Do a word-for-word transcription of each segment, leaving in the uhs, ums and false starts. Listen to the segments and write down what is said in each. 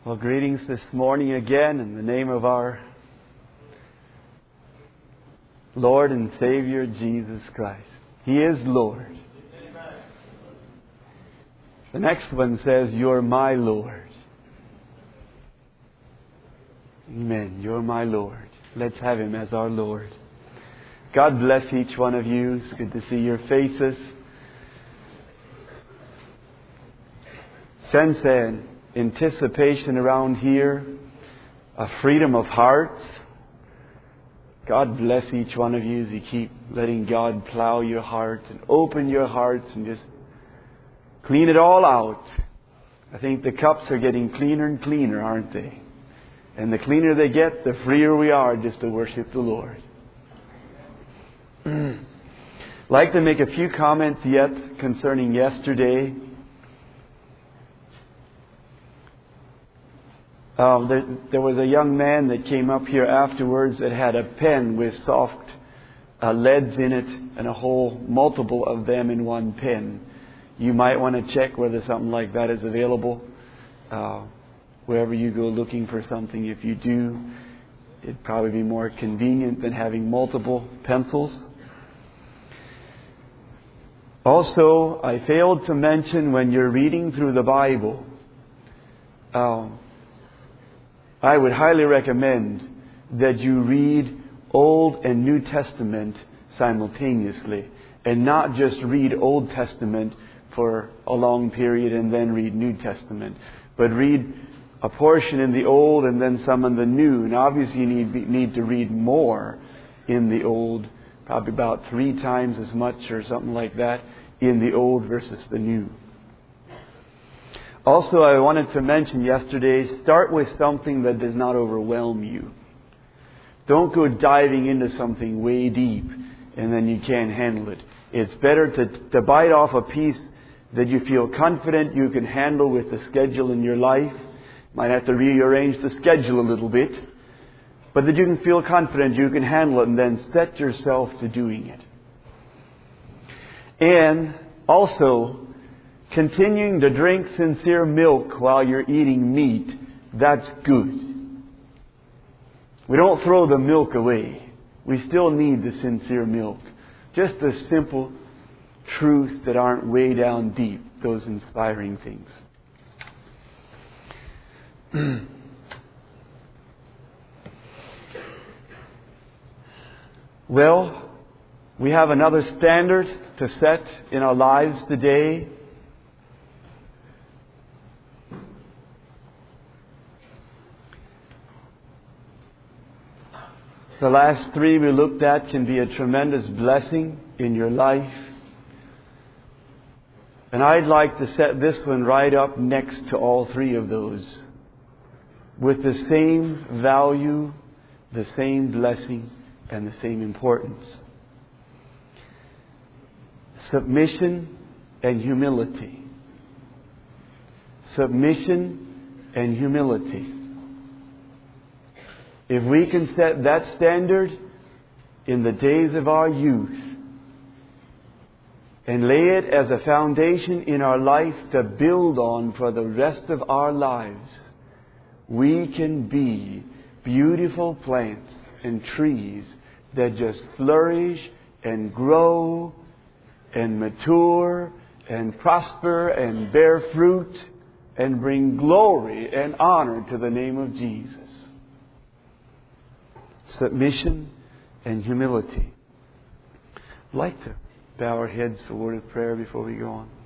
Well, greetings this morning again in the name of our Lord and Savior Jesus Christ. He is Lord. Amen. The next one says, "You're my Lord." Amen. You're my Lord. Let's have Him as our Lord. God bless each one of you. It's good to see your faces. Sense an anticipation around here, a freedom of hearts. God bless each one of you as you keep letting God plow your hearts and open your hearts and just clean it all out. I think the cups are getting cleaner and cleaner, aren't they? And the cleaner they get, the freer we are just to worship the Lord. I'd like to make a few comments yet concerning yesterday. Um, there, there was a young man that came up here afterwards that had a pen with soft uh, leads in it and a whole multiple of them in one pen. You might want to check whether something like that is available uh, wherever you go looking for something. If you do, it'd probably be more convenient than having multiple pencils. Also, I failed to mention when you're reading through the Bible, um, I would highly recommend that you read Old and New Testament simultaneously and not just read Old Testament for a long period and then read New Testament, but read a portion in the Old and then some in the New. And obviously you need, need to read more in the Old, probably about three times as much or something like that in the Old versus the New. Also, I wanted to mention yesterday, start with something that does not overwhelm you. Don't go diving into something way deep and then you can't handle it. It's better to, to bite off a piece that you feel confident you can handle with the schedule in your life. Might have to rearrange the schedule a little bit. But that you can feel confident you can handle it and then set yourself to doing it. And also, continuing to drink sincere milk while you're eating meat, that's good. We don't throw the milk away. We still need the sincere milk. Just the simple truths that aren't way down deep, those inspiring things. Well, we have another standard to set in our lives today. The last three we looked at can be a tremendous blessing in your life. And I'd like to set this one right up next to all three of those, with the same value, the same blessing, and the same importance. Submission and humility. Submission and humility. If we can set that standard in the days of our youth and lay it as a foundation in our life to build on for the rest of our lives, we can be beautiful plants and trees that just flourish and grow and mature and prosper and bear fruit and bring glory and honor to the name of Jesus. Submission and humility. I'd like to bow our heads for a word of prayer before we go on.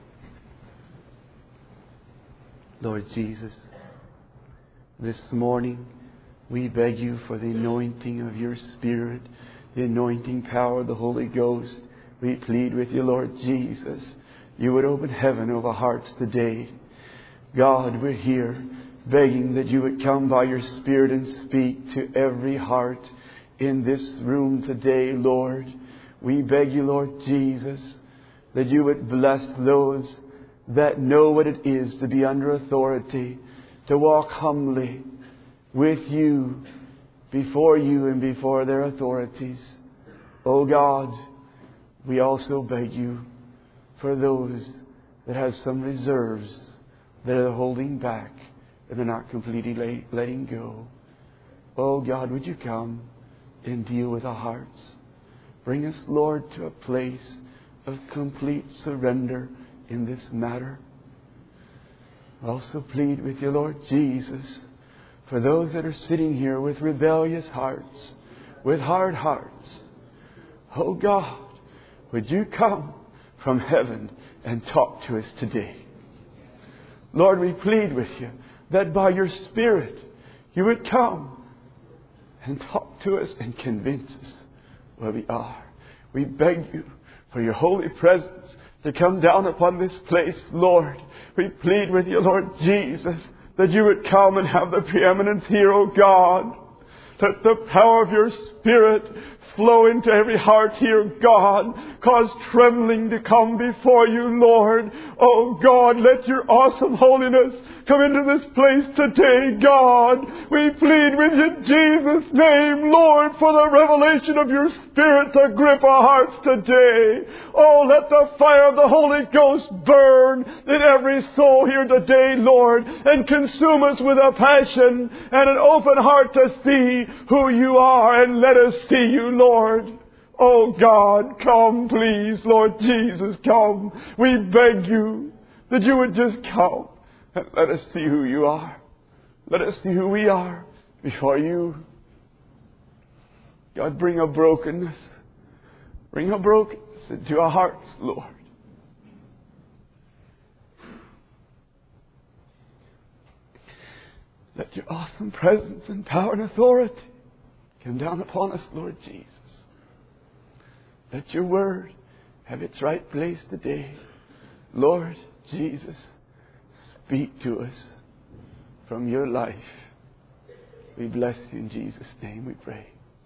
Lord Jesus, this morning we beg you for the anointing of your Spirit, the anointing power of the Holy Ghost. We plead with you, Lord Jesus, you would open heaven over hearts today. God, we're here begging that you would come by your Spirit and speak to every heart in this room today, Lord. We beg you, Lord Jesus, that you would bless those that know what it is to be under authority, to walk humbly with you, before you and before their authorities. Oh God, we also beg you for those that have some reserves that are holding back, and they're not completely letting go. Oh God, would you come and deal with our hearts? Bring us, Lord, to a place of complete surrender in this matter. I also plead with you, Lord Jesus, for those that are sitting here with rebellious hearts, with hard hearts. Oh God, would you come from heaven and talk to us today? Lord, we plead with you that by your Spirit you would come and talk to us and convince us where we are. We beg you for your holy presence to come down upon this place, Lord. We plead with you, Lord Jesus, that you would come and have the preeminence here, O God. Let the power of your Spirit flow into every heart here, God. Cause trembling to come before you, Lord. Oh God, let your awesome holiness come into this place today, God. We plead with you, Jesus' name, Lord, for the revelation of your Spirit to grip our hearts today. Oh, let the fire of the Holy Ghost burn in every soul here today, Lord, and consume us with a passion and an open heart to see who you are, and let us see you, Lord. Oh God, come please, Lord Jesus, come. We beg you that you would just come and let us see who you are. Let us see who we are before you. God, bring a brokenness. Bring a brokenness into our hearts, Lord. Let your awesome presence and power and authority come down upon us, Lord Jesus. Let your word have its right place today. Lord Jesus, speak to us from your life. We bless you in Jesus' name, we pray.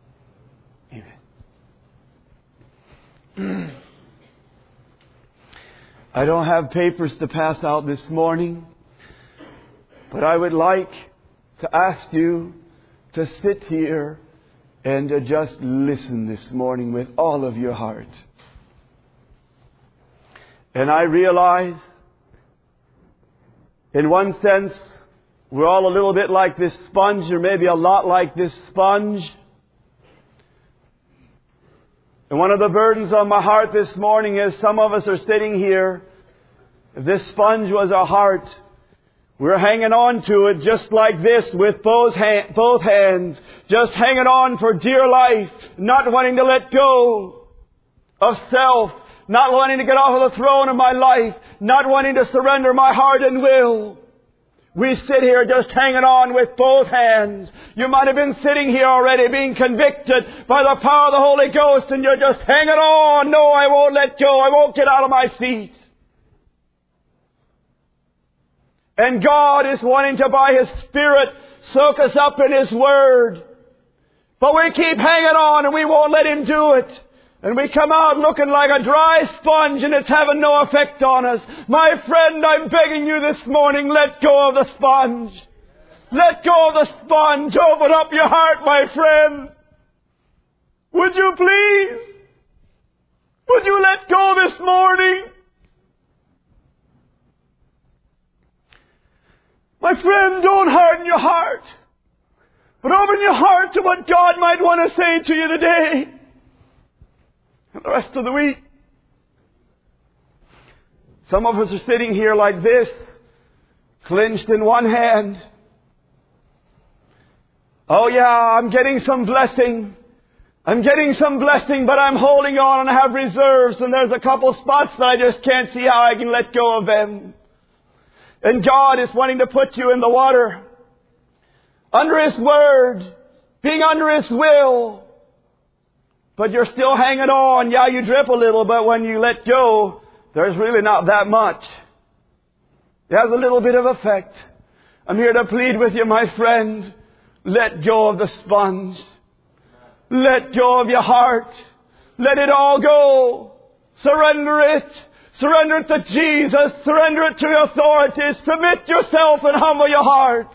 Amen. I don't have papers to pass out this morning, but I would like to ask you to sit here and to just listen this morning with all of your heart. And I realize, in one sense, we're all a little bit like this sponge, or maybe a lot like this sponge. And one of the burdens on my heart this morning is some of us are sitting here. If this sponge was our heart, we're hanging on to it just like this with both, hand, both hands. Just hanging on for dear life. Not wanting to let go of self. Not wanting to get off of the throne of my life. Not wanting to surrender my heart and will. We sit here just hanging on with both hands. You might have been sitting here already being convicted by the power of the Holy Ghost, and you're just hanging on. No, I won't let go. I won't get out of my seat. And God is wanting to, by His Spirit, soak us up in His Word. But we keep hanging on and we won't let Him do it. And we come out looking like a dry sponge, and it's having no effect on us. My friend, I'm begging you this morning, let go of the sponge. Let go of the sponge. Open up your heart, my friend. Would you please? Would you let go this morning? My friend, don't harden your heart, but open your heart to what God might want to say to you today and the rest of the week. Some of us are sitting here like this, clenched in one hand. Oh yeah, I'm getting some blessing. I'm getting some blessing, but I'm holding on and I have reserves, and there's a couple spots that I just can't see how I can let go of them. And God is wanting to put you in the water, under His Word, being under His will. But you're still hanging on. Yeah, you drip a little, but when you let go, there's really not that much. It has a little bit of effect. I'm here to plead with you, my friend. Let go of the sponge. Let go of your heart. Let it all go. Surrender it. Surrender it to Jesus. Surrender it to your authorities. Submit yourself and humble your heart.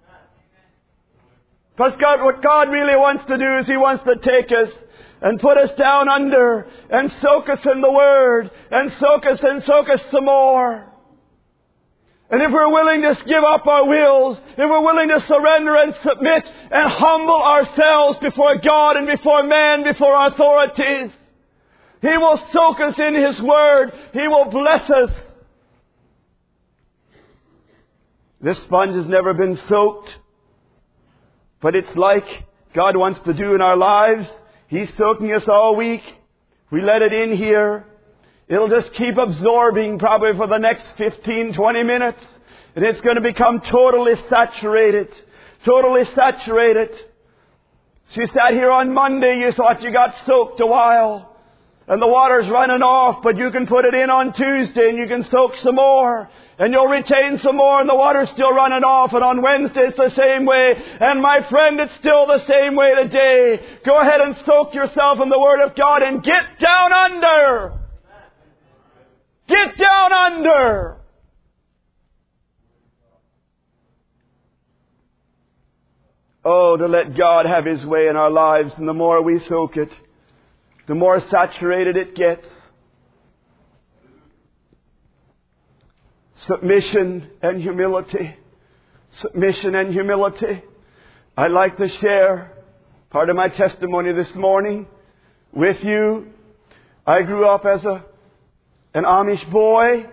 Because God, what God really wants to do is He wants to take us and put us down under and soak us in the Word and soak us and soak us some more. And if we're willing to give up our wills, if we're willing to surrender and submit and humble ourselves before God and before man, before authorities, He will soak us in His Word. He will bless us. This sponge has never been soaked, but it's like God wants to do in our lives. He's soaking us all week. We let it in here. It'll just keep absorbing probably for the next fifteen, twenty minutes. And it's going to become totally saturated. Totally saturated. So you sat here on Monday, you thought you got soaked a while. And the water's running off, but you can put it in on Tuesday and you can soak some more. And you'll retain some more and the water's still running off. And on Wednesday it's the same way. And my friend, it's still the same way today. Go ahead and soak yourself in the Word of God and get down under. Get down under. Oh, to let God have His way in our lives. And the more we soak it, the more saturated it gets. Submission and humility. Submission and humility. I'd like to share part of my testimony this morning with you. I grew up as a an Amish boy.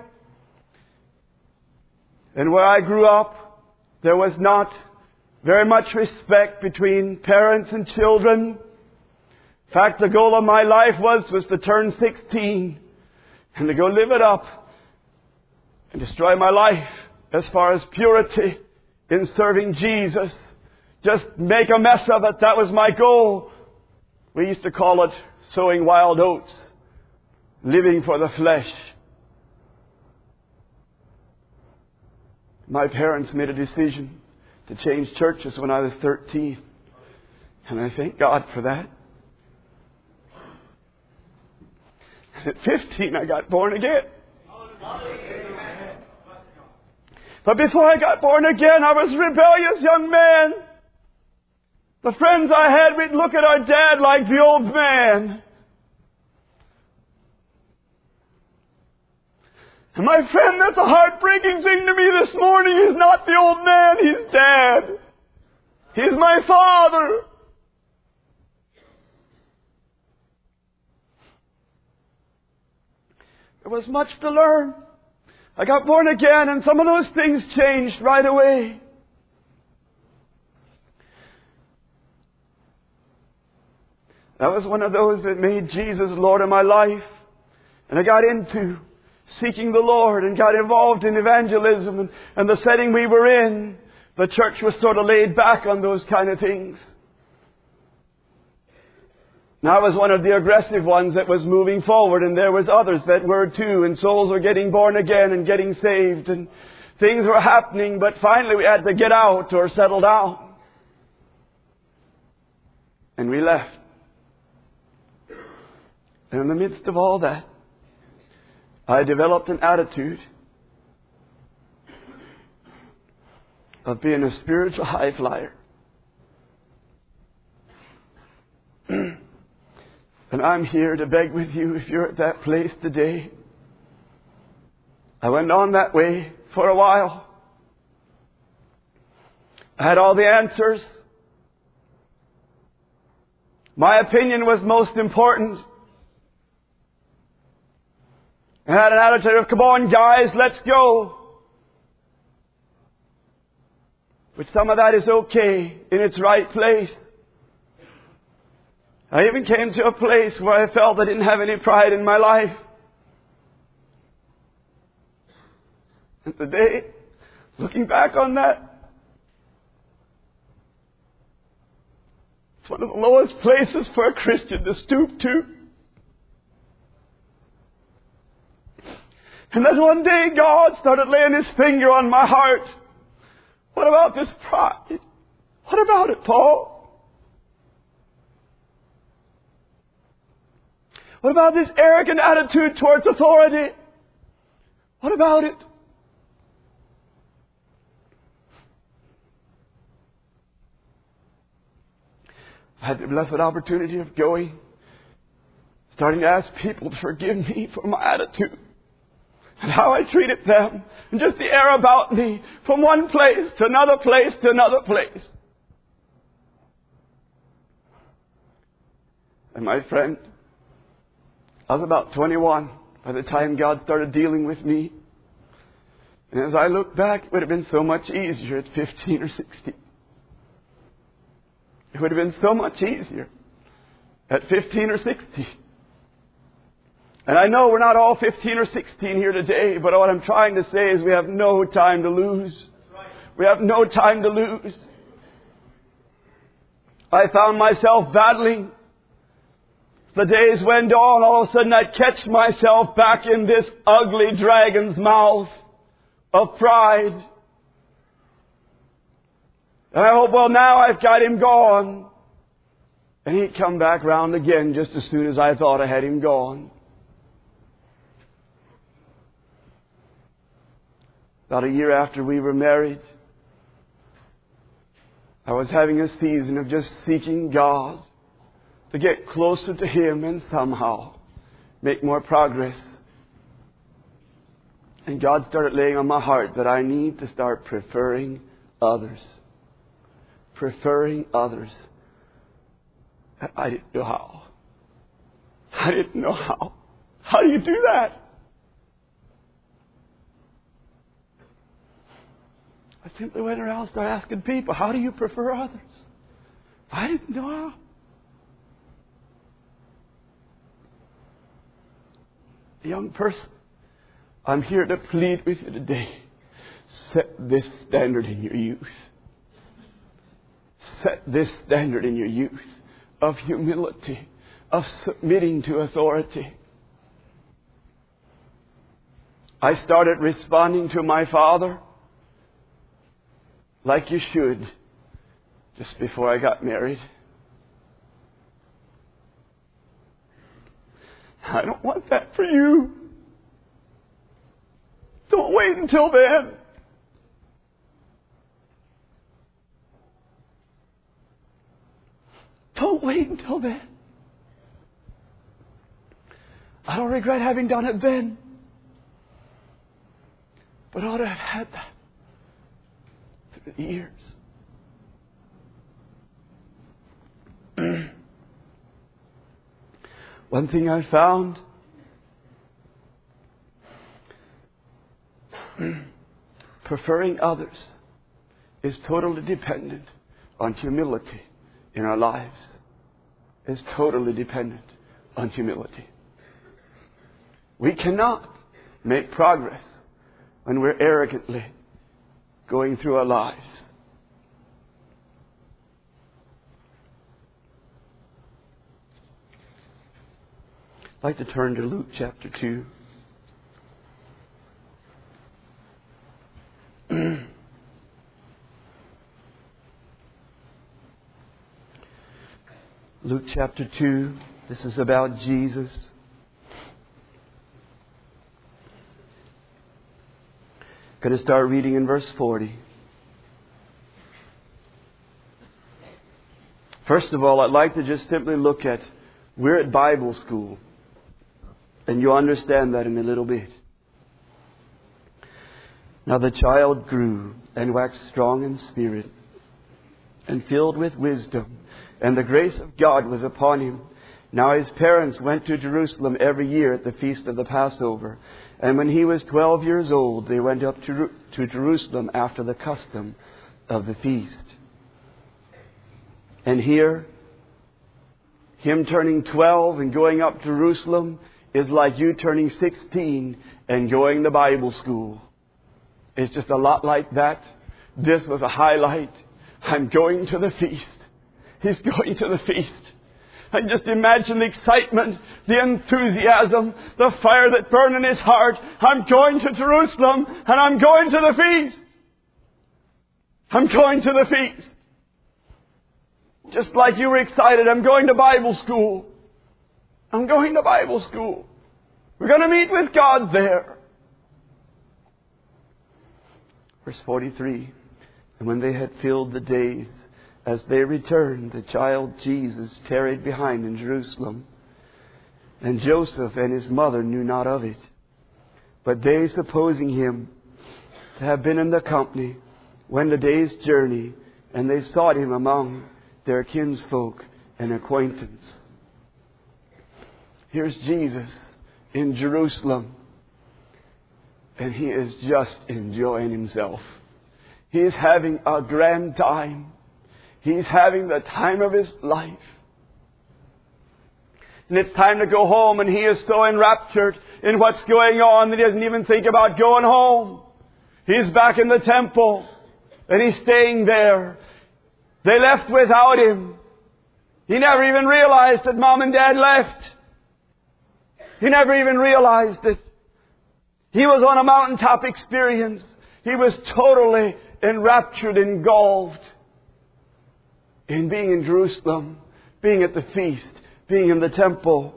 And where I grew up, there was not very much respect between parents and children. In fact, the goal of my life was, was to turn sixteen and to go live it up and destroy my life as far as purity in serving Jesus. Just make a mess of it. That was my goal. We used to call it sowing wild oats, living for the flesh. My parents made a decision to change churches when I was thirteen. And I thank God for that. At fifteen, I got born again. But before I got born again, I was a rebellious young man. The friends I had, we'd look at our dad like the old man. And my friend, that's a heartbreaking thing to me this morning. He's not the old man, he's Dad. He's my father. There was much to learn. I got born again and some of those things changed right away. That was one of those that made Jesus Lord of my life. And I got into seeking the Lord and got involved in evangelism. And, and the setting we were in, the church was sort of laid back on those kind of things. Now I was one of the aggressive ones that was moving forward, and there was others that were too, and souls were getting born again and getting saved, and things were happening, but finally we had to get out or settle down. And we left. And in the midst of all that, I developed an attitude of being a spiritual high flyer. And I'm here to beg with you if you're at that place today. I went on that way for a while. I had all the answers. My opinion was most important. I had an attitude of, come on guys, let's go. Which some of that is okay in its right place. I even came to a place where I felt I didn't have any pride in my life. And today, looking back on that, it's one of the lowest places for a Christian to stoop to. And then one day God started laying His finger on my heart. What about this pride? What about it, Paul? What about this arrogant attitude towards authority? What about it? I had the blessed opportunity of going, starting to ask people to forgive me for my attitude. and how I treated them, and just the air about me, from one place to another place to another place. And my friend, I was about twenty-one by the time God started dealing with me. And as I look back, it would have been so much easier at fifteen or sixteen. It would have been so much easier at fifteen or sixteen. And I know we're not all fifteen or sixteen here today, but what I'm trying to say is we have no time to lose. We have no time to lose. I found myself battling. The days went on, all of a sudden I'd catch myself back in this ugly dragon's mouth of pride. And I hope, well, now I've got him gone. And he'd come back round again just as soon as I thought I had him gone. About a year after we were married, I was having a season of just seeking God to get closer to Him and somehow make more progress. And God started laying on my heart that I need to start preferring others. Preferring others. I didn't know how. I didn't know how. How do you do that? I simply went around and started asking people, how do you prefer others? I didn't know how. Young person, I'm here to plead with you today. Set this standard in your youth. Set this standard in your youth of humility, of submitting to authority. I started responding to my father like you should just before I got married. I don't want that for you. Don't wait until then. Don't wait until then. I don't regret having done it then. But I ought to have had that through the years. One thing I found, preferring others is totally dependent on humility in our lives. Is totally dependent on humility. We cannot make progress when we're arrogantly going through our lives. I'd like to turn to Luke chapter two. Luke chapter two. This is about Jesus. Going to start reading in verse forty. First of all, I'd like to just simply look at, we're at Bible school. And you'll understand that in a little bit. Now the child grew and waxed strong in spirit and filled with wisdom, and the grace of God was upon him. Now his parents went to Jerusalem every year at the feast of the Passover. And when he was twelve years old, they went up to, to Jerusalem after the custom of the feast. And here, him turning twelve and going up to Jerusalem is like you turning sixteen and going to Bible school. It's just a lot like that. This was a highlight. I'm going to the feast. He's going to the feast. I just imagine the excitement, the enthusiasm, the fire that burned in his heart. I'm going to Jerusalem and I'm going to the feast. I'm going to the feast. Just like you were excited, I'm going to Bible school. I'm going to Bible school. We're going to meet with God there. Verse forty-three. And when they had filled the days, as they returned, the child Jesus tarried behind in Jerusalem. And Joseph and his mother knew not of it. But they, supposing him to have been in the company, went a day's journey, and they sought him among their kinsfolk and acquaintance. Here's Jesus in Jerusalem, and he is just enjoying himself. He is having a grand time. He's having the time of his life. And it's time to go home, and he is so enraptured in what's going on that he doesn't even think about going home. He's back in the temple, and he's staying there. They left without him. He never even realized that Mom and Dad left. He never even realized it. He was on a mountaintop experience. He was totally enraptured, engulfed in being in Jerusalem, being at the feast, being in the temple.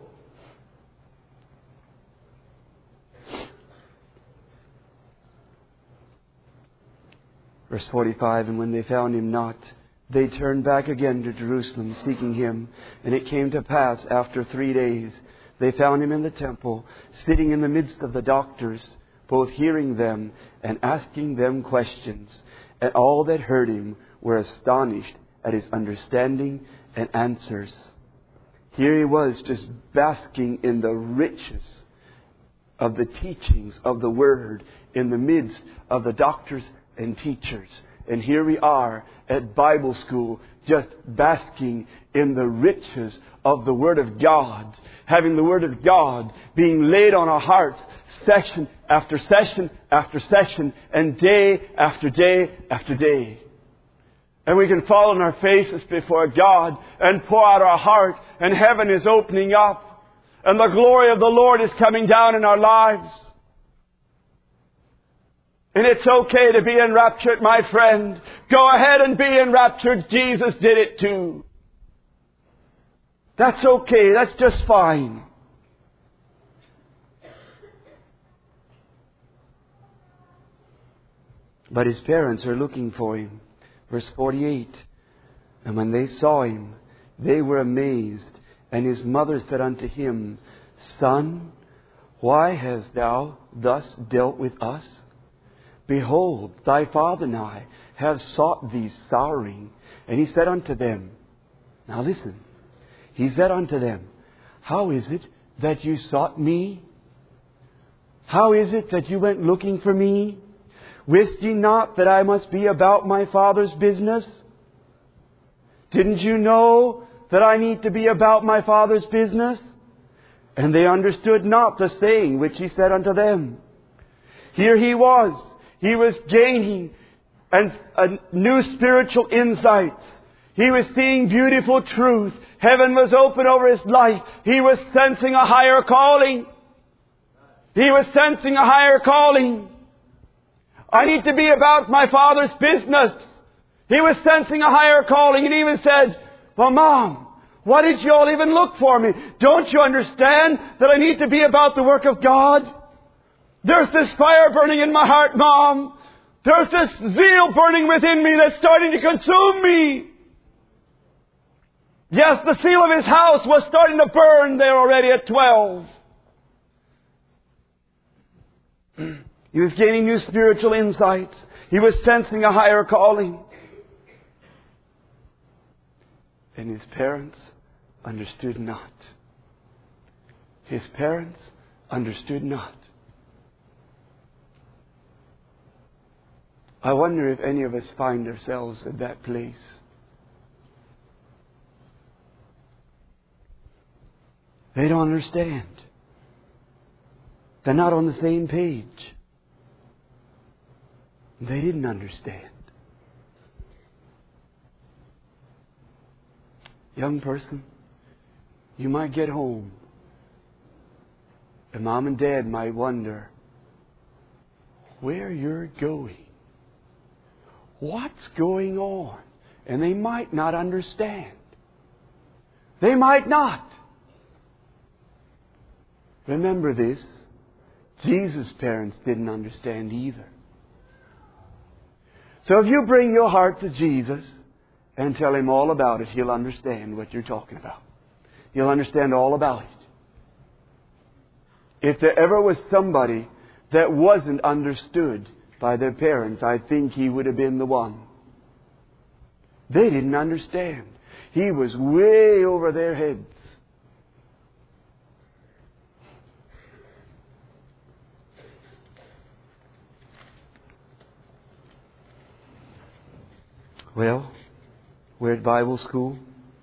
Verse forty-five, and when they found him not, they turned back again to Jerusalem, seeking him. And it came to pass, after three days, they found him in the temple, sitting in the midst of the doctors, both hearing them and asking them questions. And all that heard him were astonished at his understanding and answers. Here he was, just basking in the riches of the teachings of the Word in the midst of the doctors and teachers. And here we are at Bible school, just basking in the riches of the Word of God, having the Word of God being laid on our hearts, session after session after session, and day after day after day. And we can fall on our faces before God and pour out our heart, and heaven is opening up, and the glory of the Lord is coming down in our lives. And it's okay to be enraptured, my friend. Go ahead and be enraptured. Jesus did it too. That's okay. That's just fine. But his parents are looking for him. Verse forty-eight. And when they saw him, they were amazed. And his mother said unto him, Son, why hast thou thus dealt with us? Behold, thy father and I have sought thee sorrowing. And he said unto them, now listen, he said unto them, how is it that you sought me? How is it that you went looking for me? Wist ye not that I must be about my Father's business? Didn't you know that I need to be about my Father's business? And they understood not the saying which he said unto them. Here he was. He was gaining an, a new spiritual insight. He was seeing beautiful truth. Heaven was open over his life. He was sensing a higher calling. He was sensing a higher calling. I need to be about my Father's business. He was sensing a higher calling, and he even said, well, Mom, why did you all even look for me? Don't you understand that I need to be about the work of God? There's this fire burning in my heart, Mom. There's this zeal burning within me that's starting to consume me. Yes, the seal of his house was starting to burn there already at twelve. He was gaining new spiritual insights. He was sensing a higher calling. And his parents understood not. His parents understood not. I wonder if any of us find ourselves at that place. They don't understand. They're not on the same page. They didn't understand. Young person, you might get home, and Mom and Dad might wonder where you're going. What's going on? And they might not understand. They might not. Remember this. Jesus' parents didn't understand either. So if you bring your heart to Jesus and tell Him all about it, He'll understand what you're talking about. He'll understand all about it. If there ever was somebody that wasn't understood by their parents, I think he would have been the one. They didn't understand. He was way over their heads. Well, we're at Bible school.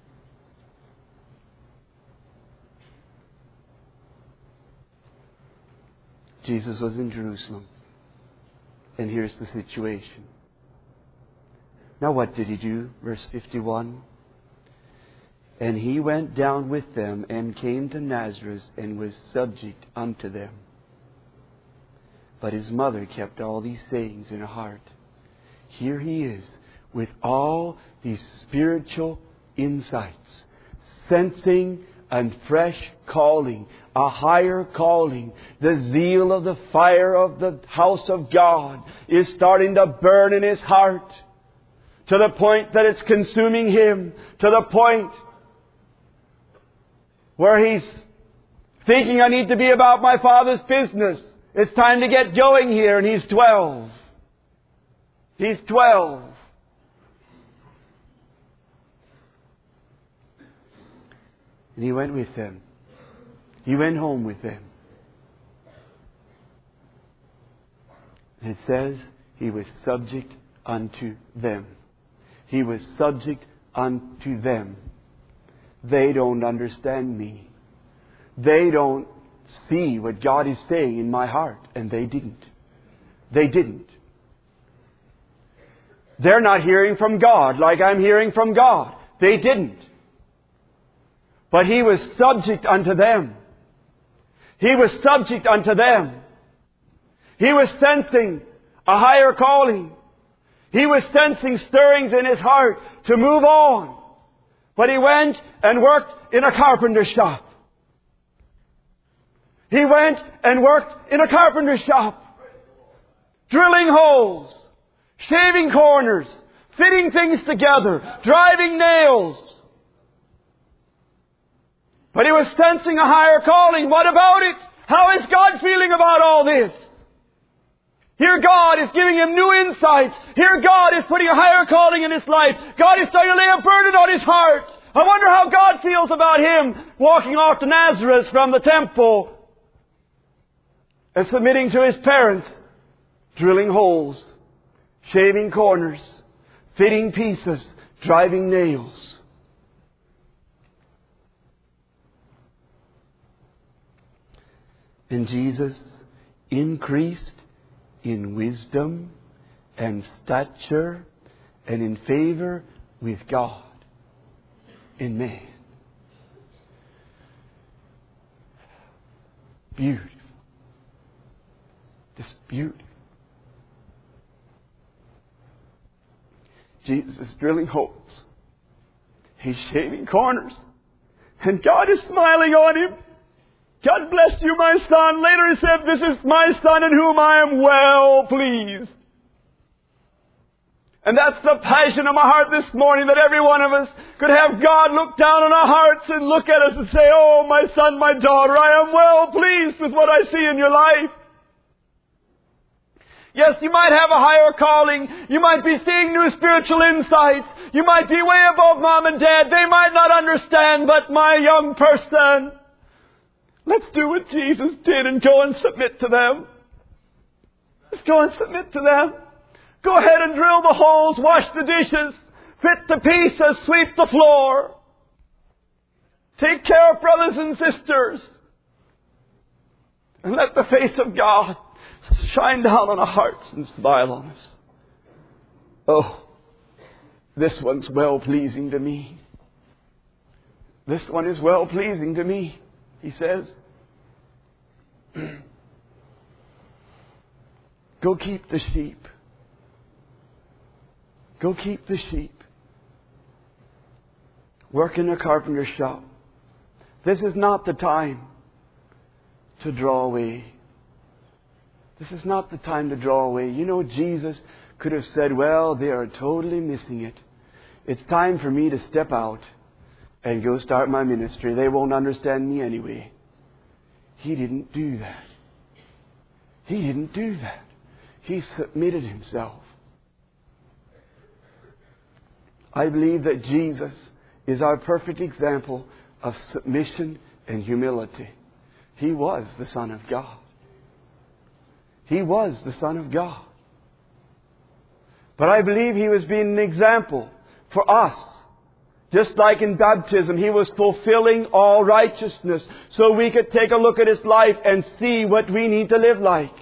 Jesus was in Jerusalem. And here's the situation. Now what did He do? Verse fifty-one. And He went down with them and came to Nazareth and was subject unto them. But His mother kept all these sayings in her heart. Here He is with all these spiritual insights, sensing and fresh calling, a higher calling. The zeal of the fire of the house of God is starting to burn in his heart to the point that it's consuming him, to the point where he's thinking, I need to be about my Father's business. It's time to get going here. And he's twelve. He's twelve. And He went with them. He went home with them. And it says He was subject unto them. He was subject unto them. They don't understand me. They don't see what God is saying in my heart. And they didn't. They didn't. They're not hearing from God like I'm hearing from God. They didn't. But He was subject unto them. He was subject unto them. He was sensing a higher calling. He was sensing stirrings in his heart to move on. But he went and worked in a carpenter shop. He went and worked in a carpenter shop. Drilling holes, shaving corners, fitting things together, driving nails. But he was sensing a higher calling. What about it? How is God feeling about all this? Here God is giving him new insights. Here God is putting a higher calling in his life. God is starting to lay a burden on his heart. I wonder how God feels about him walking off to Nazareth from the temple and submitting to his parents, drilling holes, shaving corners, fitting pieces, driving nails. And Jesus increased in wisdom and stature and in favor with God and man. Beautiful. Just beautiful. Jesus is drilling holes. He's shaving corners. And God is smiling on him. God bless you, my son. Later he said, this is my son in whom I am well pleased. And that's the passion of my heart this morning, that every one of us could have God look down on our hearts and look at us and say, oh, my son, my daughter, I am well pleased with what I see in your life. Yes, you might have a higher calling. You might be seeing new spiritual insights. You might be way above mom and dad. They might not understand, but my young person, let's do what Jesus did and go and submit to them. Let's go and submit to them. Go ahead and drill the holes, wash the dishes, fit the pieces, sweep the floor. Take care of brothers and sisters. And let the face of God shine down on our hearts and smile on us. Oh, this one's well-pleasing to me. This one is well-pleasing to me, he says. Go keep the sheep. Go keep the sheep. Work in a carpenter shop. This is not the time to draw away. This is not the time to draw away. You know, Jesus could have said, well, they are totally missing it. It's time for me to step out and go start my ministry. They won't understand me anyway. He didn't do that. He didn't do that. He submitted Himself. I believe that Jesus is our perfect example of submission and humility. He was the Son of God. He was the Son of God. But I believe He was being an example for us. Just like in baptism, He was fulfilling all righteousness so we could take a look at His life and see what we need to live like.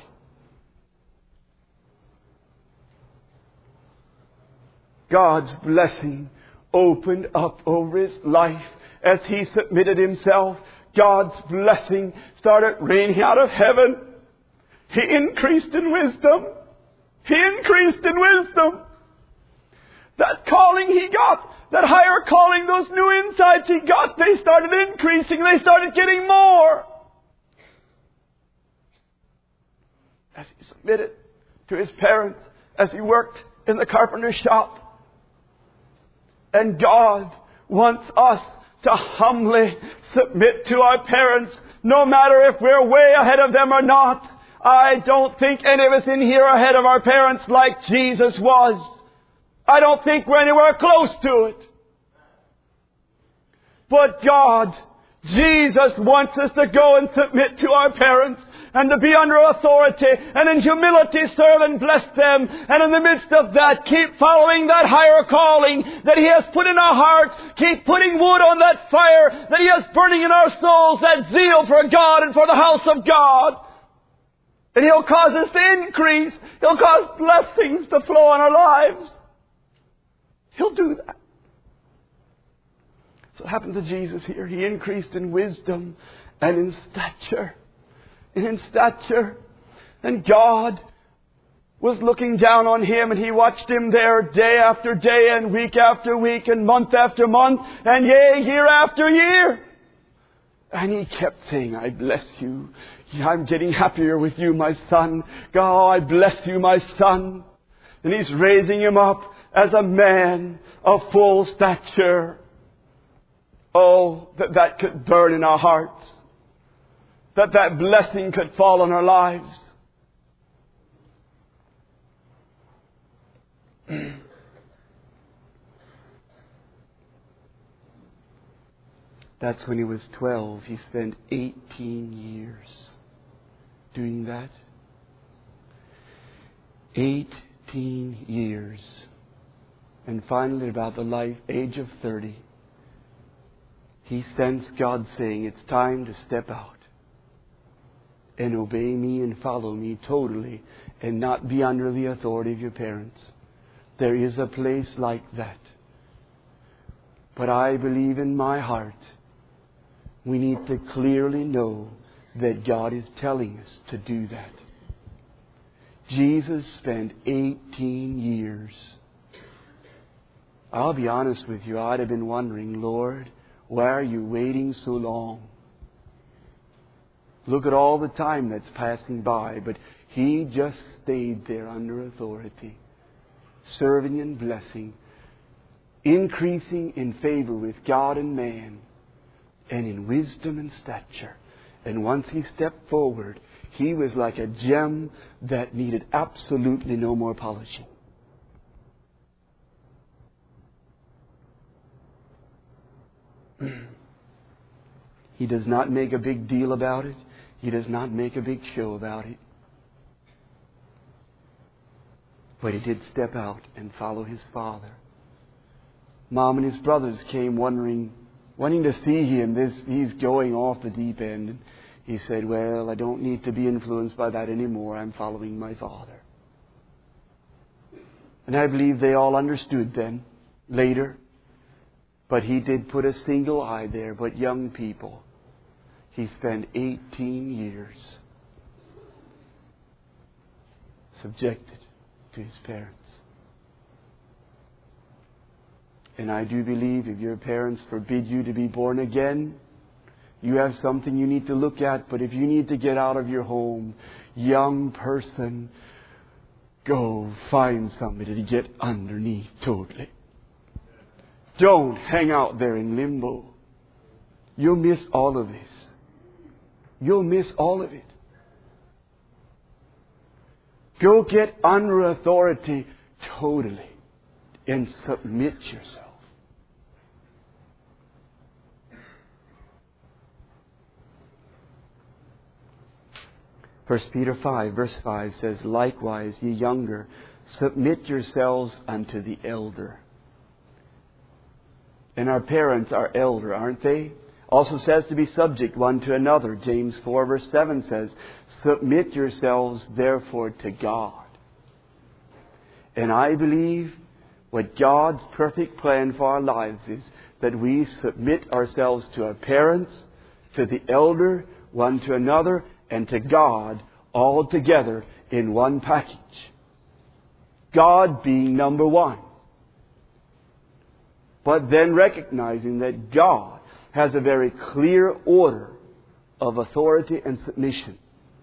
God's blessing opened up over His life as He submitted Himself. God's blessing started raining out of heaven. He increased in wisdom. He increased in wisdom. That calling He got, that higher calling, those new insights He got, they started increasing. They started getting more. As He submitted to His parents, as He worked in the carpenter's shop. And God wants us to humbly submit to our parents, no matter if we're way ahead of them or not. I don't think any of us in here are ahead of our parents like Jesus was. I don't think we're anywhere close to it. But God, Jesus wants us to go and submit to our parents and to be under authority and in humility serve and bless them. And in the midst of that, keep following that higher calling that He has put in our hearts. Keep putting wood on that fire that He has burning in our souls, that zeal for God and for the house of God. And He'll cause us to increase. He'll cause blessings to flow in our lives. He'll do that. So it happened to Jesus here. He increased in wisdom and in stature. And in stature. And God was looking down on Him, and He watched Him there day after day and week after week and month after month and yea, year after year. And He kept saying, I bless you. I'm getting happier with you, my son. God, I bless you, my son. And He's raising him up as a man of full stature. Oh, that that could burn in our hearts. That that blessing could fall on our lives. That's when he was twelve. He spent eighteen years doing that. Eighteen years. And finally, at about the life age of thirty, he sensed God saying, it's time to step out and obey me and follow me totally and not be under the authority of your parents. There is a place like that. But I believe in my heart we need to clearly know that God is telling us to do that. Jesus spent eighteen years. I'll be honest with you, I'd have been wondering, Lord, why are you waiting so long? Look at all the time that's passing by, but He just stayed there under authority, serving and blessing, increasing in favor with God and man, and in wisdom and stature. And once He stepped forward, He was like a gem that needed absolutely no more polishing. He does not make a big deal about it. He does not make a big show about it. But He did step out and follow His Father. Mom and his brothers came wondering, wanting to see him. This, he's going off the deep end. And he said, well, I don't need to be influenced by that anymore. I'm following my Father. And I believe they all understood then, later. But he did put a single eye there. But young people, he spent eighteen years subjected to his parents. And I do believe if your parents forbid you to be born again, you have something you need to look at. But if you need to get out of your home, young person, go find somebody to get underneath totally. Don't hang out there in limbo. You'll miss all of this. You'll miss all of it. Go get under authority totally and submit yourself. First Peter five, verse five says, "Likewise, ye younger, submit yourselves unto the elder." And our parents are elder, aren't they? Also says to be subject one to another. James four, verse seven says, "Submit yourselves therefore to God." And I believe what God's perfect plan for our lives is that we submit ourselves to our parents, to the elder, one to another, and to God, all together in one package. God being number one. But then recognizing that God has a very clear order of authority and submission.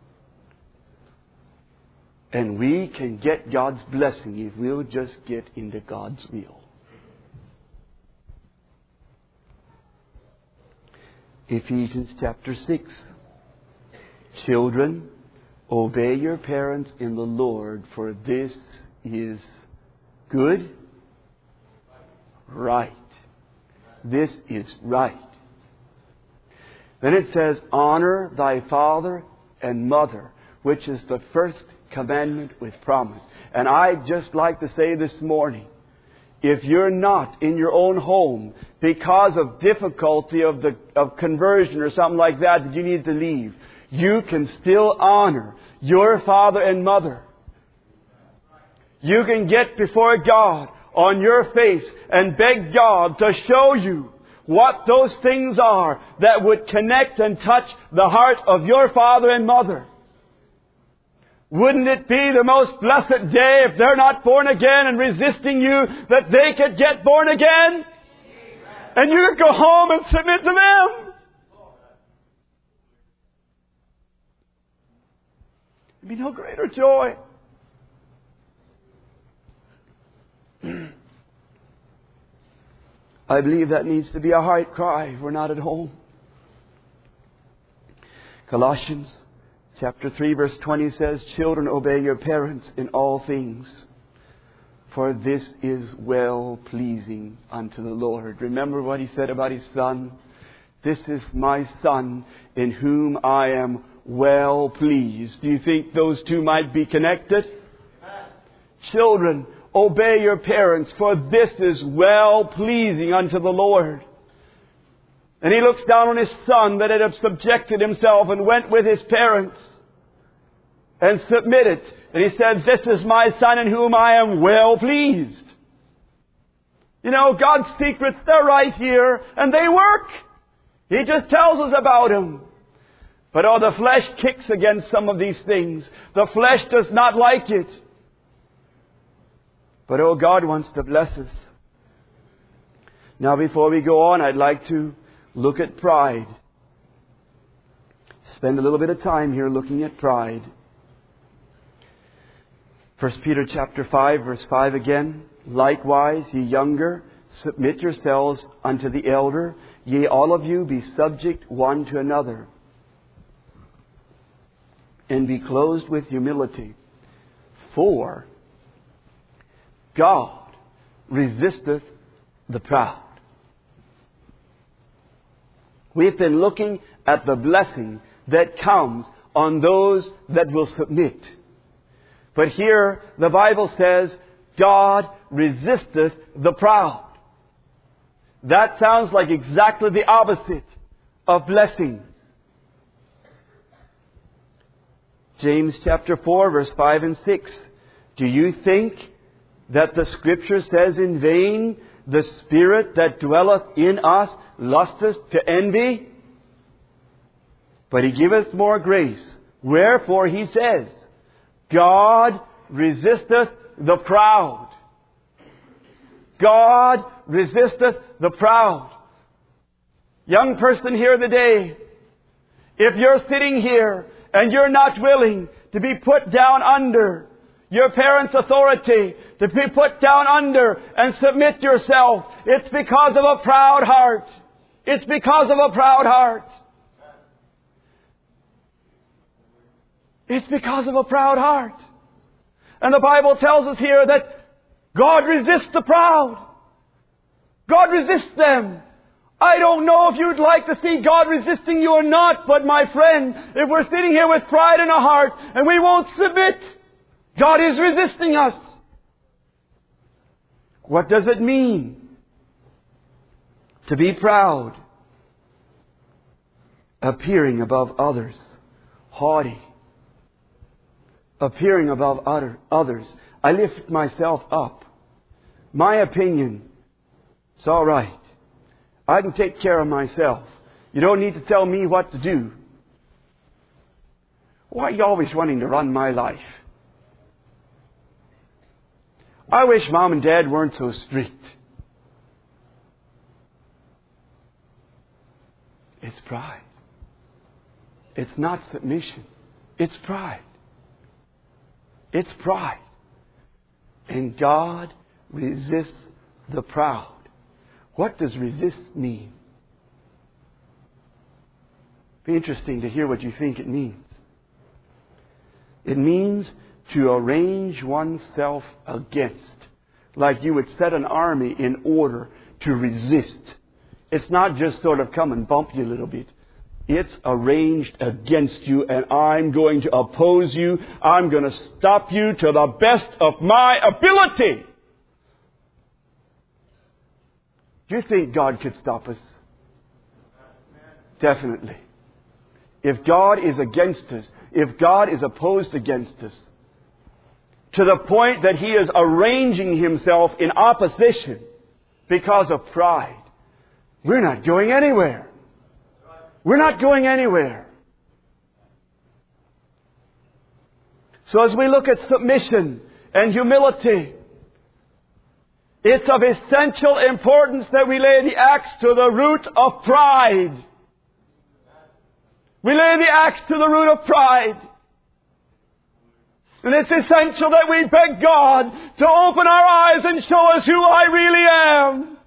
And we can get God's blessing if we'll just get into God's will. Ephesians chapter six. "Children, obey your parents in the Lord, for this is good." Right. This is right. Then it says, "Honor thy father and mother," which is the first commandment with promise. And I'd just like to say this morning, if you're not in your own home because of difficulty of the of conversion or something like that, that you need to leave, you can still honor your father and mother. You can get before God on your face and beg God to show you what those things are that would connect and touch the heart of your father and mother. Wouldn't it be the most blessed day if they're not born again and resisting you, that they could get born again? And you could go home and submit to them. There'd be no greater joy. I believe that needs to be a heart cry if we're not at home. Colossians chapter three, verse twenty says, "Children, obey your parents in all things, for this is well-pleasing unto the Lord." Remember what He said about His Son? "This is my Son, in whom I am well pleased." Do you think those two might be connected? Amen. Children, obey your parents, for this is well-pleasing unto the Lord. And He looks down on His Son that had subjected Himself and went with His parents and submitted. And He said, "This is my Son in whom I am well pleased." You know, God's secrets, they're right here and they work. He just tells us about Him. But oh, the flesh kicks against some of these things. The flesh does not like it. But oh, God wants to bless us. Now, before we go on, I'd like to look at pride. Spend a little bit of time here looking at pride. First Peter chapter five, verse five again. "Likewise, ye younger, submit yourselves unto the elder. Ye all of you be subject one to another. And be clothed with humility. For God resisteth the proud." We've been looking at the blessing that comes on those that will submit. But here the Bible says, God resisteth the proud. That sounds like exactly the opposite of blessing. James chapter four, verse five and six. "Do you think that the Scripture says in vain, the Spirit that dwelleth in us lusteth to envy? But He giveth more grace. Wherefore He says, God resisteth the proud." God resisteth the proud. Young person here today, if you're sitting here and you're not willing to be put down under your parents' authority, to be put down under and submit yourself, it's because of a proud heart. It's because of a proud heart. It's because of a proud heart. And the Bible tells us here that God resists the proud. God resists them. I don't know if you'd like to see God resisting you or not, but my friend, if we're sitting here with pride in our heart and we won't submit, God is resisting us. What does it mean to be proud? Appearing above others, haughty. Appearing above other, others. I lift myself up. My opinion, it's all right. I can take care of myself. You don't need to tell me what to do. Why are you always wanting to run my life? I wish Mom and Dad weren't so strict. It's pride. It's not submission. It's pride. It's pride. And God resists the proud. What does resist mean? Be interesting to hear what you think it means. It means to arrange oneself against. Like you would set an army in order to resist. It's not just sort of come and bump you a little bit. It's arranged against you, and I'm going to oppose you. I'm going to stop you to the best of my ability. Do you think God could stop us? Definitely. If God is against us, if God is opposed against us, to the point that He is arranging Himself in opposition because of pride, we're not going anywhere. We're not going anywhere. So as we look at submission and humility, it's of essential importance that we lay the axe to the root of pride. We lay the axe to the root of pride. And it's essential that we beg God to open our eyes and show us who I really am.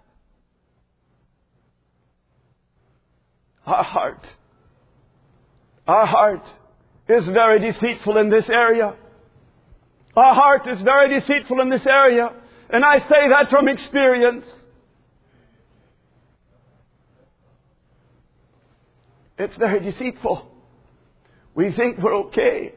Our heart, our heart is very deceitful in this area. Our heart is very deceitful in this area. And I say that from experience. It's very deceitful. We think we're okay.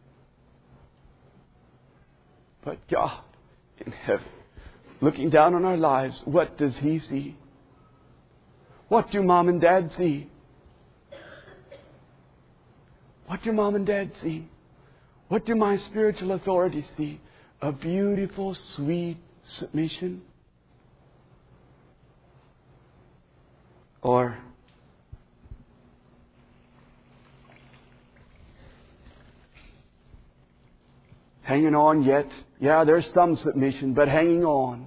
But God in heaven, looking down on our lives, what does He see? What do Mom and Dad see? What do Mom and Dad see? What do my spiritual authorities see? A beautiful, sweet submission? Or hanging on yet? Yeah, there's some submission, but hanging on.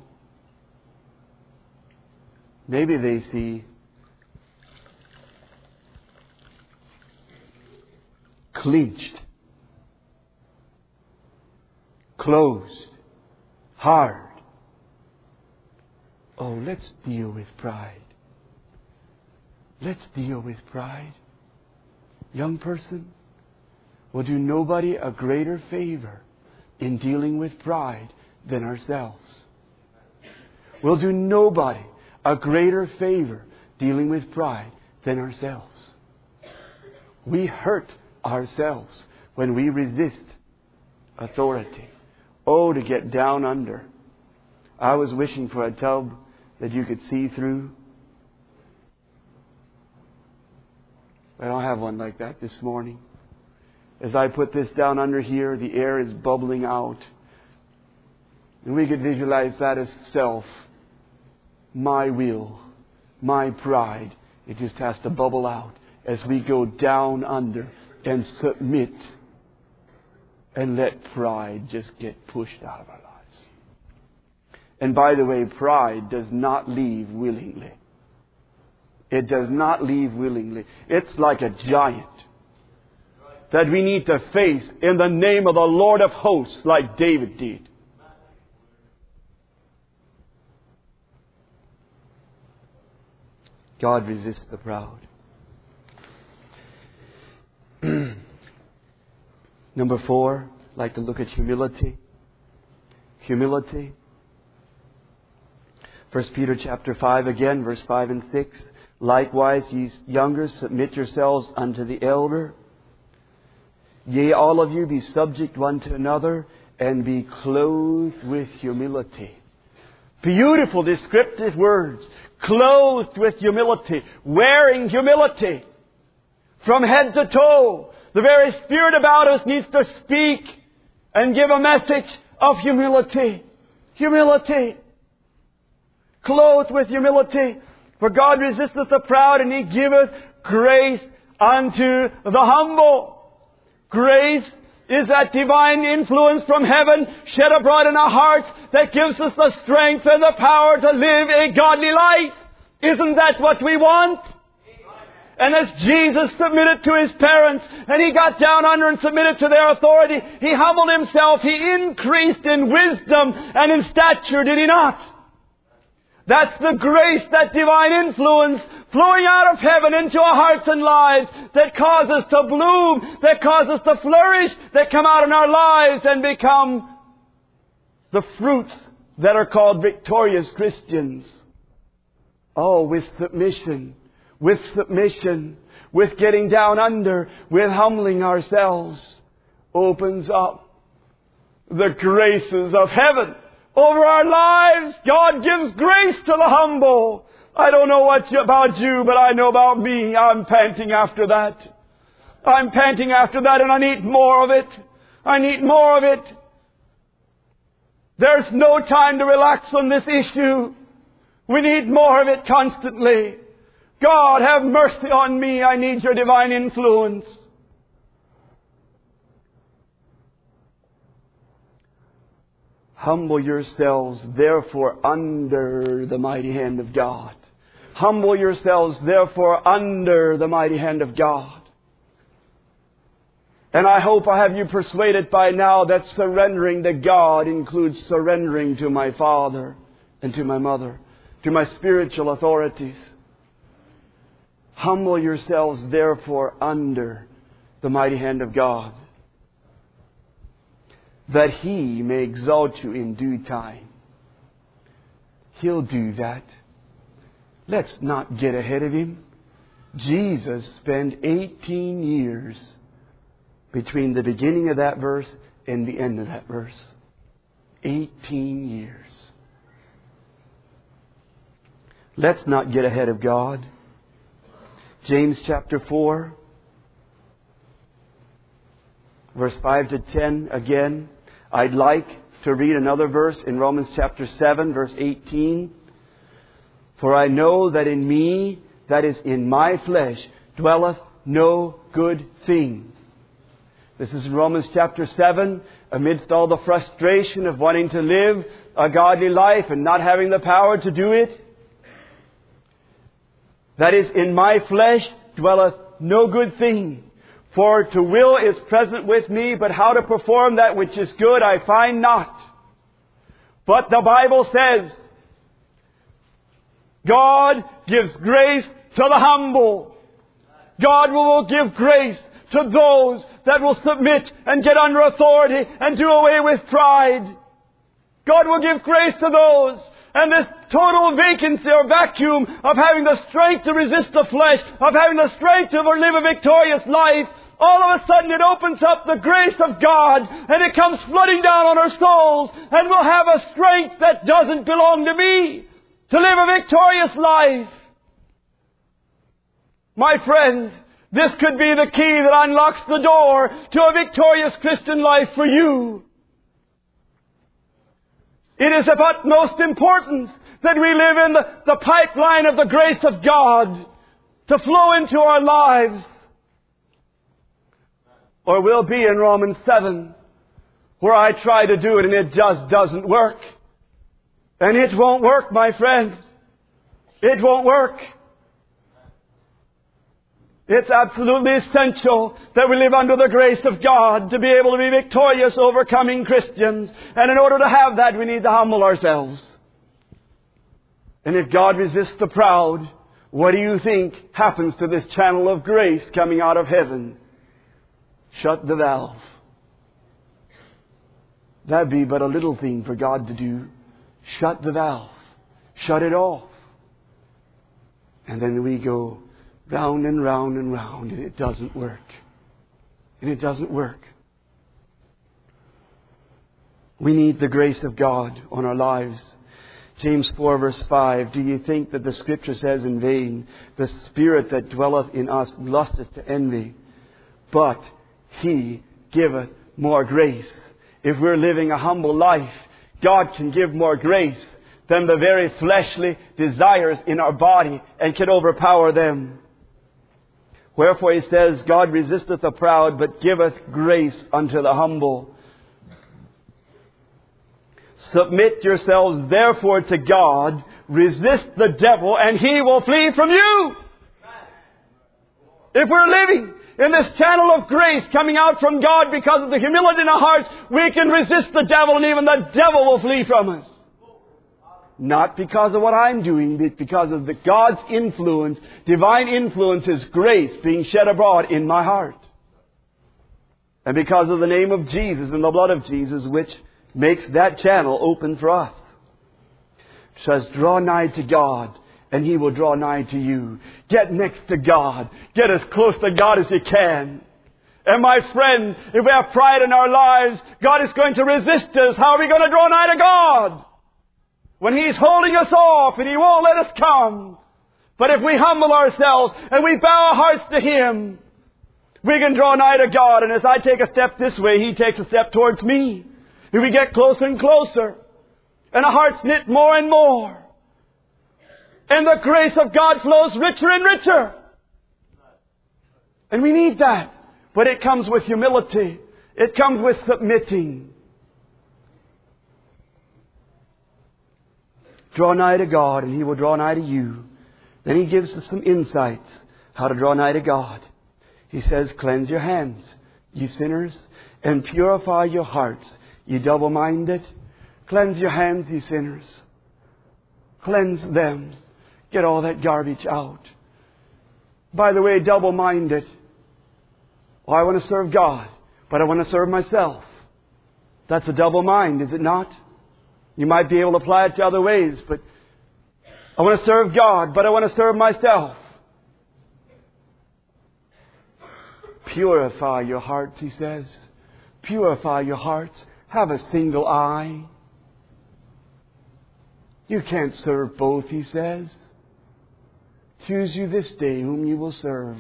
Maybe they see clinched, closed, hard. Oh, let's deal with pride. Let's deal with pride. Young person, will do nobody a greater favor in dealing with pride than ourselves. We'll do nobody a greater favor dealing with pride than ourselves. We hurt ourselves when we resist authority. Oh, to get down under. I was wishing for a tub that you could see through. I don't have one like that this morning. As I put this down under here, the air is bubbling out. And we could visualize that as self. My will. My pride. It just has to bubble out as we go down under and submit and let pride just get pushed out of our lives. And by the way, pride does not leave willingly. It does not leave willingly. It's like a giant that we need to face in the name of the Lord of hosts, like David did. God resists the proud. Number four, like to look at humility. Humility. First Peter chapter five again, verse five and six. Likewise, ye younger, submit yourselves unto the elder. Yea, all of you be subject one to another, and be clothed with humility. Beautiful descriptive words. Clothed with humility. Wearing humility. From head to toe. The very Spirit about us needs to speak and give a message of humility. Humility. Clothed with humility. For God resisteth the proud, and He giveth grace unto the humble. Grace is that divine influence from heaven shed abroad in our hearts that gives us the strength and the power to live a godly life. Isn't that what we want? And as Jesus submitted to His parents and He got down under and submitted to their authority, He humbled Himself. He increased in wisdom and in stature, did He not? That's the grace, that divine influence flowing out of heaven into our hearts and lives that cause us to bloom, that cause us to flourish, that come out in our lives and become the fruits that are called victorious Christians. Oh, with submission, with submission, with getting down under, with humbling ourselves, opens up the graces of heaven over our lives. God gives grace to the humble. I don't know what you, about you, but I know about me. I'm panting after that. I'm panting after that, and I need more of it. I need more of it. There's no time to relax on this issue. We need more of it constantly. God, have mercy on me. I need Your divine influence. Humble yourselves, therefore, under the mighty hand of God. Humble yourselves, therefore, under the mighty hand of God. And I hope I have you persuaded by now that surrendering to God includes surrendering to my father and to my mother, to my spiritual authorities. Humble yourselves, therefore, under the mighty hand of God, that He may exalt you in due time. He'll do that. Let's not get ahead of Him. Jesus spent eighteen years between the beginning of that verse and the end of that verse. eighteen years. Let's not get ahead of God. James chapter four, verse five to ten again. I'd like to read another verse in Romans chapter seven, verse eighteen. For I know that in me, that is in my flesh, dwelleth no good thing. This is in Romans chapter seven, amidst all the frustration of wanting to live a godly life and not having the power to do it. That is, in my flesh dwelleth no good thing. For to will is present with me, but how to perform that which is good I find not. But the Bible says, God gives grace to the humble. God will give grace to those that will submit and get under authority and do away with pride. God will give grace to those. And this total vacancy or vacuum of having the strength to resist the flesh, of having the strength to live a victorious life, all of a sudden it opens up the grace of God and it comes flooding down on our souls, and we'll have a strength that doesn't belong to me to live a victorious life. My friends, this could be the key that unlocks the door to a victorious Christian life for you. It is of utmost importance that we live in the, the pipeline of the grace of God to flow into our lives. Or we'll be in Romans seven, where I try to do it and it just doesn't work. And it won't work, my friends. It won't work. It's absolutely essential that we live under the grace of God to be able to be victorious, overcoming Christians. And in order to have that, we need to humble ourselves. And if God resists the proud, what do you think happens to this channel of grace coming out of heaven? Shut the valve. That'd be but a little thing for God to do. Shut the valve. Shut it off. And then we go round and round and round, and it doesn't work. And it doesn't work. We need the grace of God on our lives. James four verse five, do you think that the Scripture says in vain, the Spirit that dwelleth in us lusteth to envy, but He giveth more grace. If we're living a humble life, God can give more grace than the very fleshly desires in our body and can overpower them. Wherefore He says, God resisteth the proud, but giveth grace unto the humble. Submit yourselves therefore to God, resist the devil, and he will flee from you. If we're living in this channel of grace coming out from God because of the humility in our hearts, we can resist the devil, and even the devil will flee from us. Not because of what I'm doing, but because of the God's influence, divine influence, His grace being shed abroad in my heart. And because of the name of Jesus and the blood of Jesus, which makes that channel open for us. It says, draw nigh to God, and He will draw nigh to you. Get next to God. Get as close to God as you can. And my friend, if we have pride in our lives, God is going to resist us. How are we going to draw nigh to God? When He's holding us off and He won't let us come. But if we humble ourselves and we bow our hearts to Him, we can draw nigh to God. And as I take a step this way, He takes a step towards me. And we get closer and closer. And our hearts knit more and more. And the grace of God flows richer and richer. And we need that. But it comes with humility. It comes with submitting. Draw nigh to God, and He will draw nigh to you. Then He gives us some insights how to draw nigh to God. He says, cleanse your hands, you sinners, and purify your hearts, you double-minded. Cleanse your hands, you sinners. Cleanse them. Get all that garbage out. By the way, double-minded. Oh, I want to serve God, but I want to serve myself. That's a double mind, is it not? You might be able to apply it to other ways, but I want to serve God, but I want to serve myself. Purify your hearts, He says. Purify your hearts. Have a single eye. You can't serve both, He says. Choose you this day whom you will serve.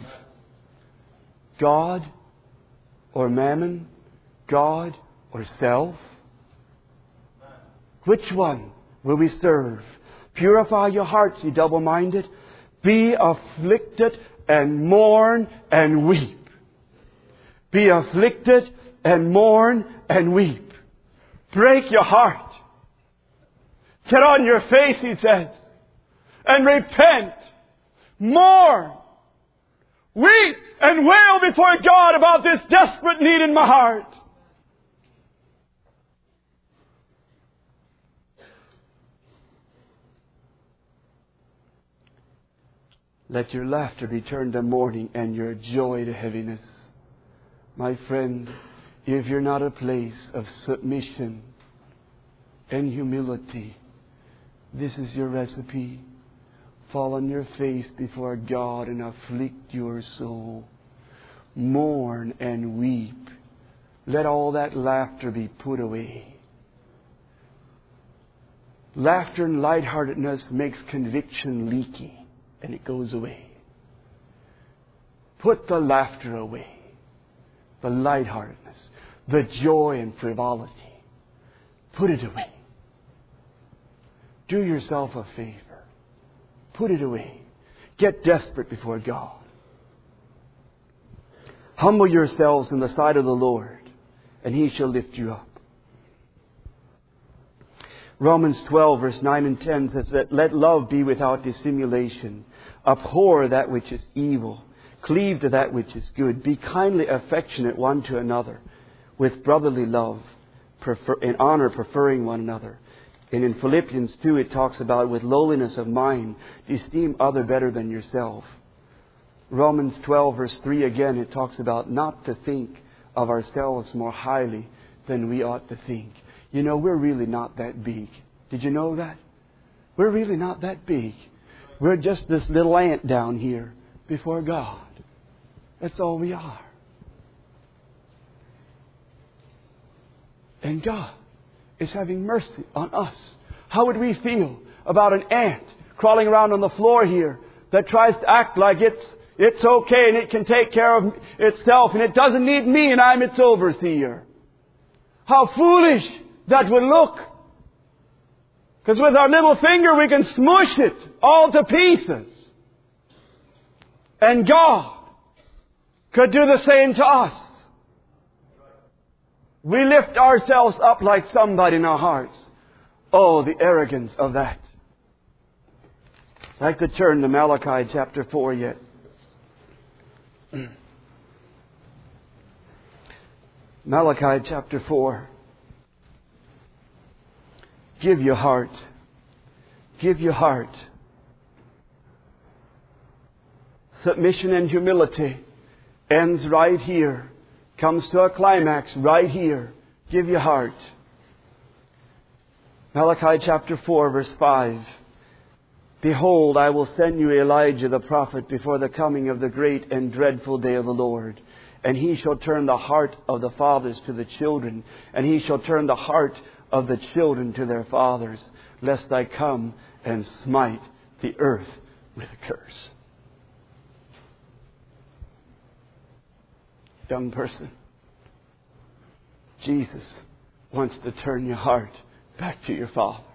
God or mammon? God or self? Which one will we serve? Purify your hearts, ye double-minded. Be afflicted and mourn and weep. Be afflicted and mourn and weep. Break your heart. Get on your face, He says, and repent. Mourn. Weep and wail before God about this desperate need in my heart. Let your laughter be turned to mourning and your joy to heaviness. My friend, if you're not a place of submission and humility, this is your recipe. Fall on your face before God and afflict your soul. Mourn and weep. Let all that laughter be put away. Laughter and lightheartedness makes conviction leaky, and it goes away. Put the laughter away. The lightheartedness, the joy and frivolity. Put it away. Do yourself a favor. Put it away. Get desperate before God. Humble yourselves in the sight of the Lord, and He shall lift you up. Romans twelve, verse nine and ten says that let love be without dissimulation. Abhor that which is evil. Cleave to that which is good. Be kindly affectionate one to another with brotherly love, prefer, in honor preferring one another. And in Philippians two it talks about with lowliness of mind, esteem other better than yourself. Romans twelve verse three again, it talks about not to think of ourselves more highly than we ought to think. You know, we're really not that big. Did you know that? We're really not that big. We're just this little ant down here before God. That's all we are. And God is having mercy on us. How would we feel about an ant crawling around on the floor here that tries to act like it's it's okay and it can take care of itself and it doesn't need me and I'm its overseer? How foolish that would look. Because with our little finger we can smush it all to pieces. And God could do the same to us. We lift ourselves up like somebody in our hearts. Oh, the arrogance of that. I'd like to turn to Malachi chapter four yet. Malachi chapter four. Give your heart. Give your heart. Submission and humility ends right here. Comes to a climax right here. Give your heart. Malachi chapter four verse five. Behold, I will send you Elijah the prophet before the coming of the great and dreadful day of the Lord. And he shall turn the heart of the fathers to the children, and he shall turn the heart of the children to their fathers, lest I come and smite the earth with a curse. Young person, Jesus wants to turn your heart back to your Father.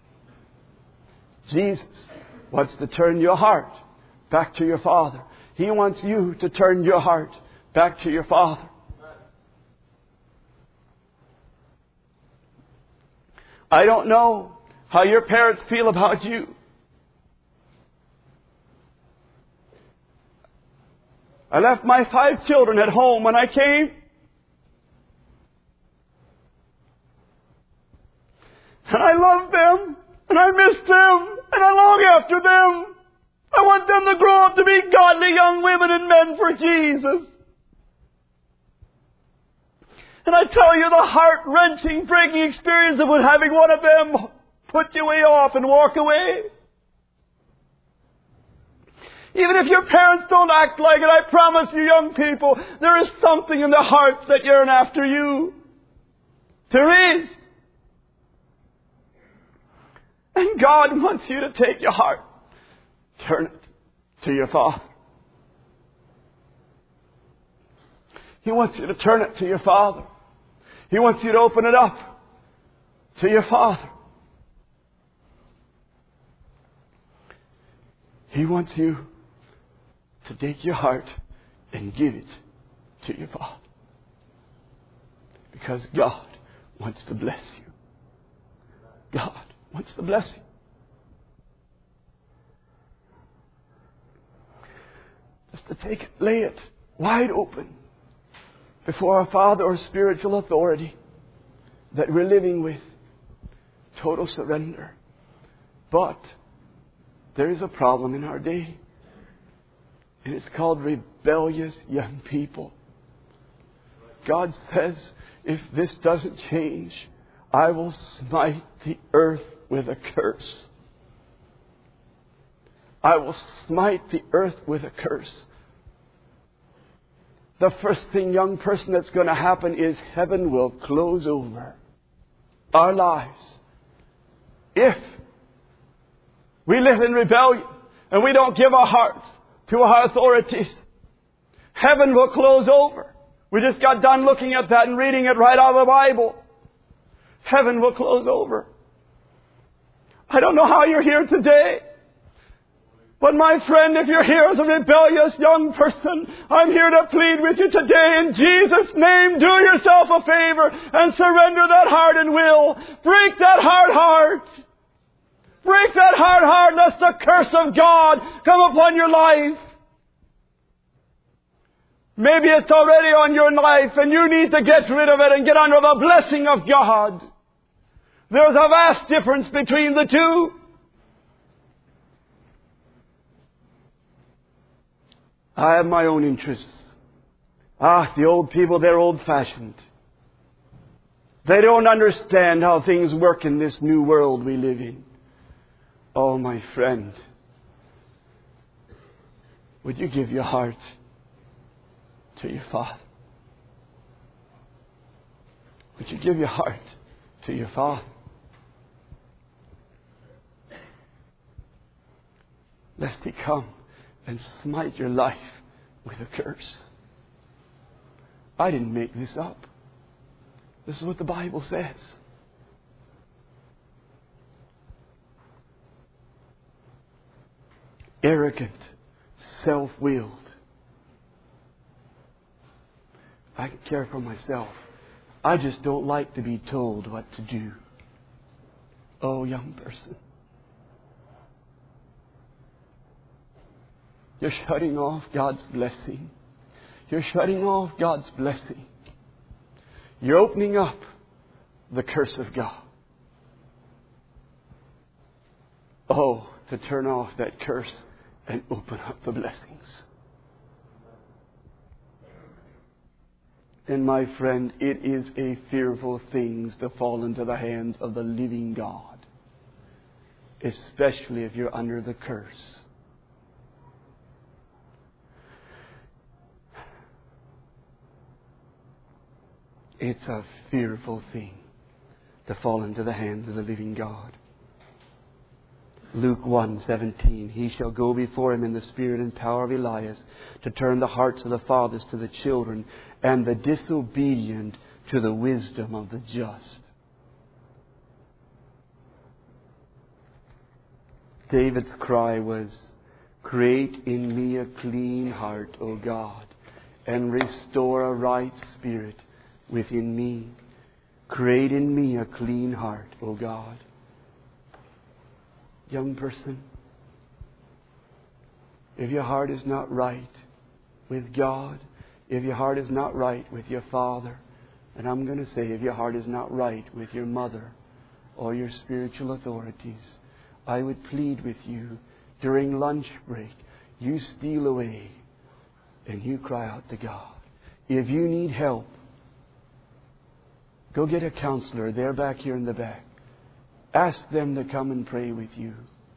Jesus wants to turn your heart back to your Father. He wants you to turn your heart back to your Father. I don't know how your parents feel about you. I left my five children at home when I came. And I love them. And I miss them. And I long after them. I want them to grow up to be godly young women and men for Jesus. And I tell you, the heart-wrenching, breaking experience of having one of them put you way off and walk away. Even if your parents don't act like it, I promise you, young people, there is something in their hearts that yearn after you. There is. And God wants you to take your heart, turn it to your Father. He wants you to turn it to your Father. He wants you to open it up to your Father. He wants you to take your heart and give it to your Father. Because God wants to bless you. God wants to bless you. Just to take it, lay it wide open before our Father or spiritual authority that we're living with. Total surrender. But there is a problem in our day. And it's called rebellious young people. God says, if this doesn't change, I will smite the earth with a curse. I will smite the earth with a curse. The first thing, young person, that's going to happen is heaven will close over our lives. If we live in rebellion and we don't give our hearts to our authorities, heaven will close over. We just got done looking at that and reading it right out of the Bible. Heaven will close over. I don't know how you're here today. But my friend, if you're here as a rebellious young person, I'm here to plead with you today in Jesus' name. Do yourself a favor and surrender that heart and will. Break that hard heart. Break that hard heart lest the curse of God come upon your life. Maybe it's already on your life and you need to get rid of it and get under the blessing of God. There's a vast difference between the two. I have my own interests. Ah, the old people, they're old-fashioned. They don't understand how things work in this new world we live in. Oh, my friend, would you give your heart to your Father? Would you give your heart to your Father? Lest He come and smite your life with a curse. I didn't make this up. This is what the Bible says. Arrogant, self-willed. I can care for myself. I just don't like to be told what to do. Oh, young person. You're shutting off God's blessing. You're shutting off God's blessing. You're opening up the curse of God. Oh, to turn off that curse and open up the blessings. And my friend, it is a fearful thing to fall into the hands of the living God, especially if you're under the curse. It's a fearful thing to fall into the hands of the living God. Luke one seventeen, He shall go before Him in the spirit and power of Elias, to turn the hearts of the fathers to the children, and the disobedient to the wisdom of the just. David's cry was, create in me a clean heart, O God, and restore a right spirit within me. Create in me a clean heart, O God. Young person, if your heart is not right with God, if your heart is not right with your father, and I'm going to say if your heart is not right with your mother or your spiritual authorities, I would plead with you during lunch break, you steal away and you cry out to God. If you need help, go get a counselor. They're back here in the back. Ask them to come and pray with you.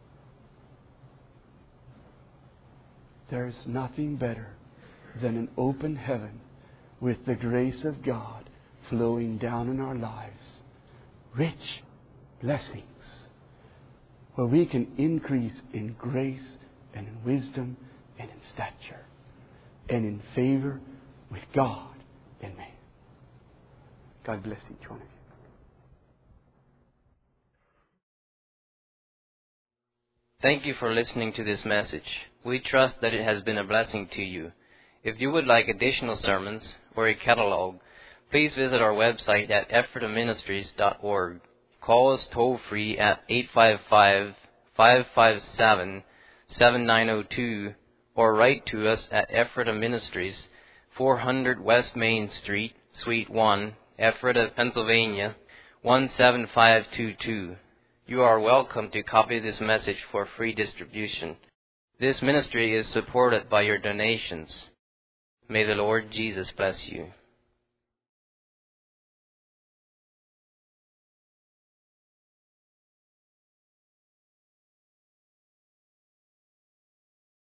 There's nothing better than an open heaven with the grace of God flowing down in our lives. Rich blessings where we can increase in grace and in wisdom and in stature and in favor with God and man. God bless each one of you. Thank you for listening to this message. We trust that it has been a blessing to you. If you would like additional sermons or a catalog, please visit our website at ephrata ministries dot org. Call us toll-free at eight five five, five five seven, seven nine zero two or write to us at Ephrata Ministries, four hundred West Main Street, Suite one, Ephrata, Pennsylvania, one seven five two two. You are welcome to copy this message for free distribution. This ministry is supported by your donations. May the Lord Jesus bless you.